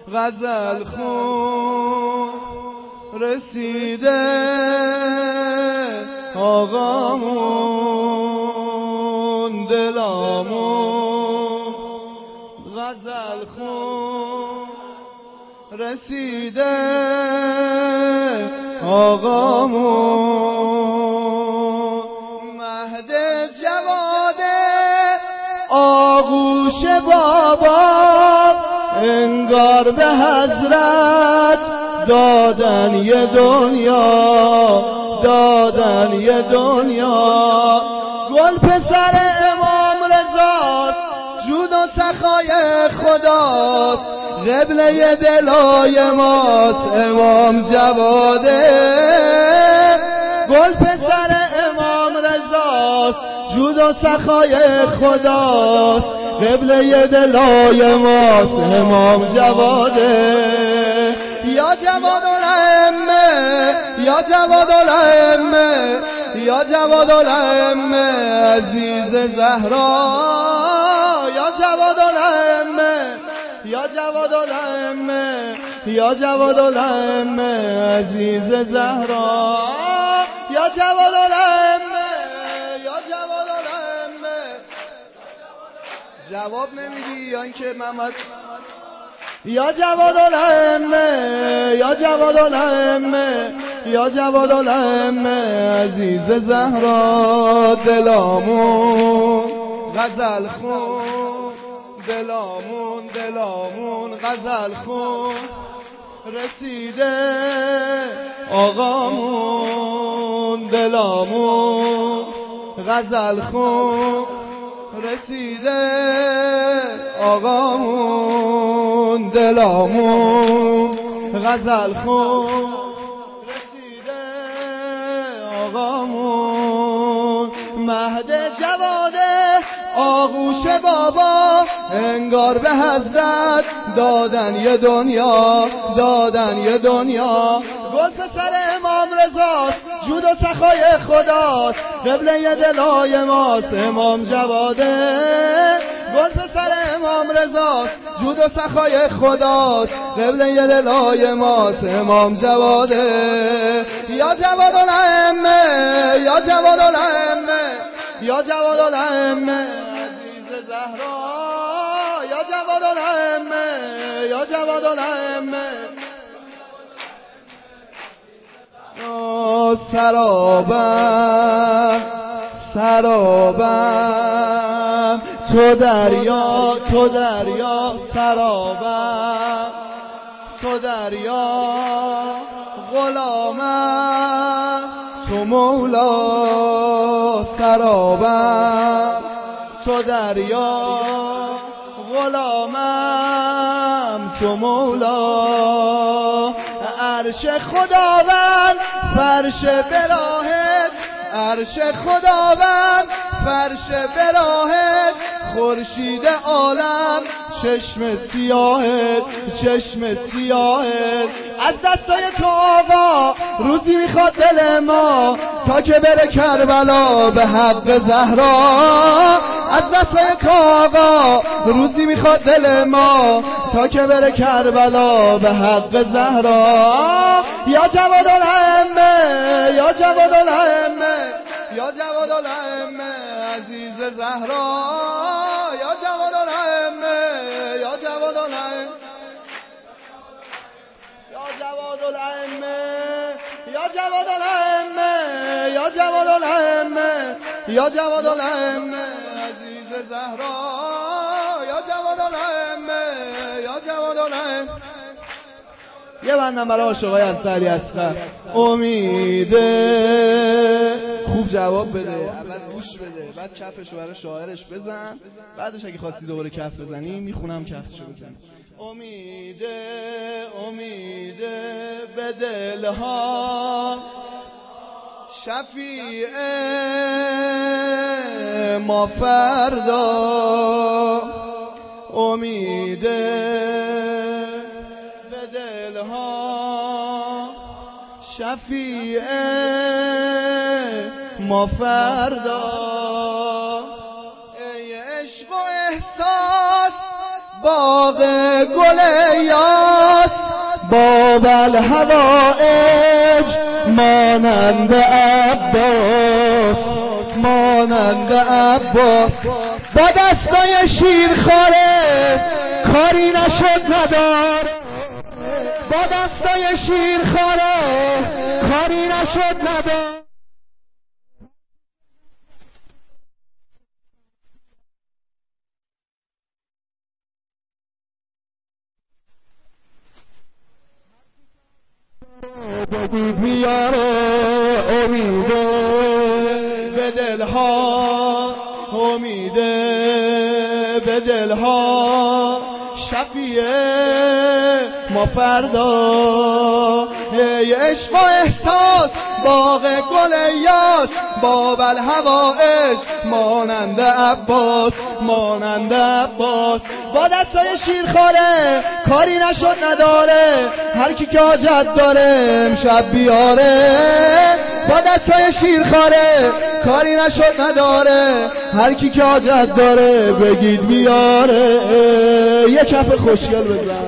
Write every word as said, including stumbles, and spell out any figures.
غزل خون رسیده آقامون دلامون غزل خون رسیده آقامون مهد جواد آغوش بابا انگار به حضرت دادن یه دنیا دادن یه دنیا گل پسر امام رضاست جود و سخای خداست قبله دلای ماست امام جواده گل پسر امام رضاست جود و سخای خداست قبله دلای ماست امام جواده یا جواد الائمه یا جواد الائمه یا جواد الائمه عزیز زهرا یا جواد الائمه یا جواد الائمه یا جواد الائمه عزیز زهرا یا جواد الائمه یا جواد الائمه جواب نمیدی یا اینکه محمد یا جواد الائمه یا جواد الائمه یا جواد الائمه عزیز زهرا دلامون غزل خون دلامون دلامون غزل خون رسیده آقامون دلامون غزل خون رسیده آقامون دلامون غزل خون رسیده آقامون مهد جواده آغوش بابا انگار به حضرت دادن یه دنیا دادن یه دنیا گل پسر امام رضاست جود و سخای خداست قبله دلای ماست امام جواده گل پسر امام رضاست جود و سخای خداست قبله دلای ماست امام جواده یا جواد الائمه یا جواد الائمه یا جواد الائمه عزیز زهرا یا جواد الائمه یا جواد الائمه سرابم سرابم تو دریا تو دریا سرابم تو دریا غلامم تو مولا سرابم تو دریا غلامم تو مولا عرش خداوند فرش براهت عرش خداوند فرش براهت خورشید عالم چشم سیاهت چشم سیاهت از دستای تو آقا روزی میخواد دل ما تا که بره کربلا به حق زهرا از دستای تو آقا روزی میخواد دل ما تا که بره کربلا به حق زهرا یا جواد الائمه یا جواد الائمه یا جواد الائمه عزیز زهرا یا جواد الائمه یا جواد الائمه یا جواد الائمه یا جواد الائمه یا جواد الائمه یا جواد الائمه عزیز زهرا یا جواد الائمه یا جواد الائمه یه بندم برای عاشقای اصغری اصغر امیده خوب جواب بده اول گوش بده بعد کفشو برای شاعرش بزن بعدش اگه خواستی دوباره کف بزنی میخونم کفشو بزن امیده امیده به دلها شفیع ما فردا امیده به دلها شفیع ما فردا ای عشق و احساس باغ گل یاس باب الهوائج مانند عباس مانند عباس با دستای شیرخواره کاری نشد ندار با دستای شیرخواره کاری نشد ندار بگید میاره امیده به دلها امیده به دلها شفیه ما فردا ای عشق و احساس باغ گل یاس باب الهوائج مانند عباس مانند عباس با دستای شیرخواره کاری نشد نداره هر کی که حاجت داره امشب بیاره با دستای شیرخواره کاری نشد نداره هر کی که حاجت داره بگید بیاره یه کف خوشگل بزن